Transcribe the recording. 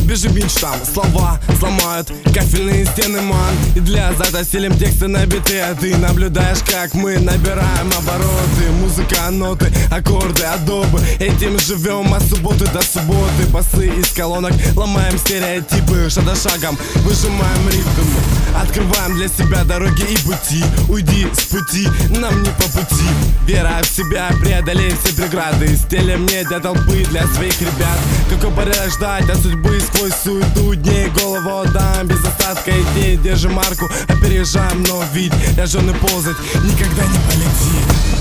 бежим мечтам. Слова сломают кафельные стены, ман. И для азарта стелим тексты на биты, а ты наблюдаешь, как мы набираем обороты. Музыка, ноты, аккорды, адобы. Этим живем от субботы до субботы. Басы из колонок, ломаем стереотипы. Шаг за шагом выжимаем ритм. Открываем для себя дороги и пути. Уйди с пути, нам не по пути. Вера в себя, преодолей все преграды. Стелим не для толпы, для своих ребят. Какой порядок ждать от судьбы сквозь суету дней. Голову отдам без остатка идей. Держим марку, опережаем, но ведь рожденный ползать никогда не полетит.